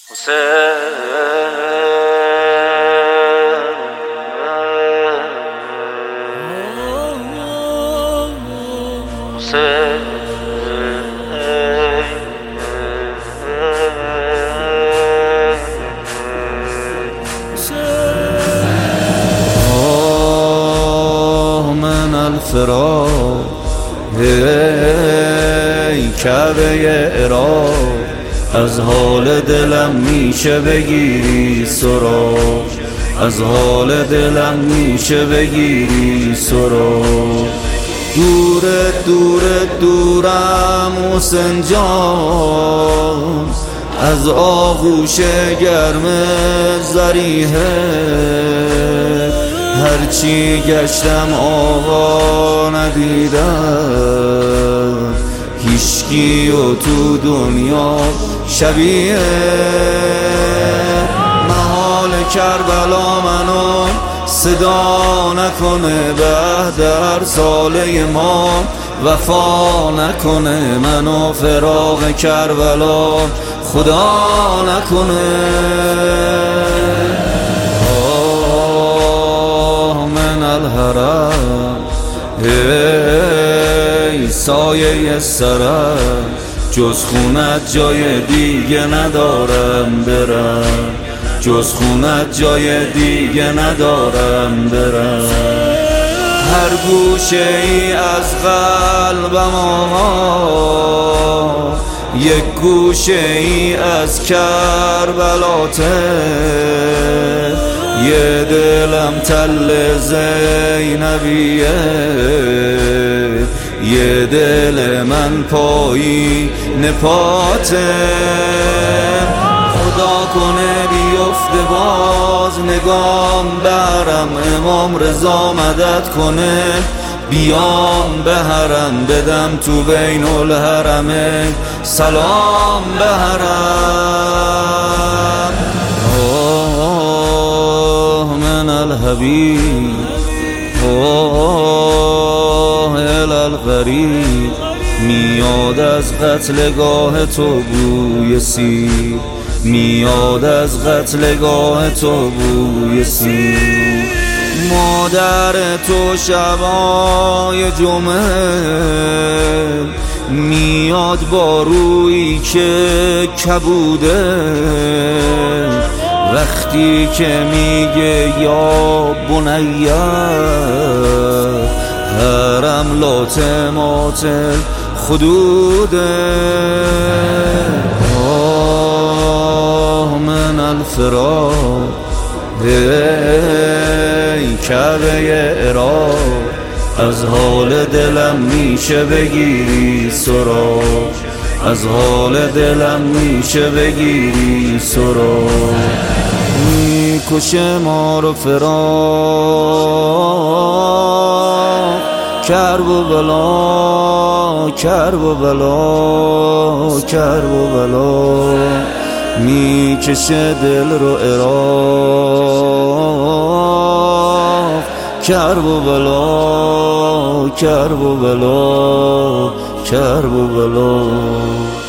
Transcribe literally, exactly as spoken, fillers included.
من الفراق ای کعبه عراق، از حال دلم میشه بگیری سراغ، از حال دلم میشه بگیری سراغ. دور دور دورم حسین جان، از آغوش گرم ضریحه، هرچی گشتم آقا ندیدم، هیچکی و تو دنیا شبیه. محال کربلا منو صدا نکنه، بعد هر ساله ما وفا نکنه، منو فراق کربلا خدا نکنه. آه من الحرم ای سایه سرم، جز خونت جای دیگه ندارم برم، جز خونت جای دیگه ندارم برم. هر گوشه ای از قلبم آقا، یک گوشه ای از کربلاته، یه دلم تل زینبیه، یه دل من پایی نپاته. خدا کنه بیفته باز نگام برم، امام رضا مدد کنه بیام به حرم، بدم تو بین الحرمه سلام به حرم. آه من الحبیب آه الالغریب، میاد از قتلگاه تو بوی سیر، میاد از قتلگاه تو بوی سیر. مادر تو شبای جمعه میاد با رویی که کبوده، وقتی که میگه یا بنیه حرم لاتمات خدوده. آه من الفراق ای کعبه عراق، از حال دلم میشه بگیری سراغ، از حال دلم میشه بگیری سراغ. میکشه ما رو فراق، کرب و بلا کرب و بلا کرب و بلا، میکشه دل رو عراق، کرب و بلا کرب و بلا کرب و بلا.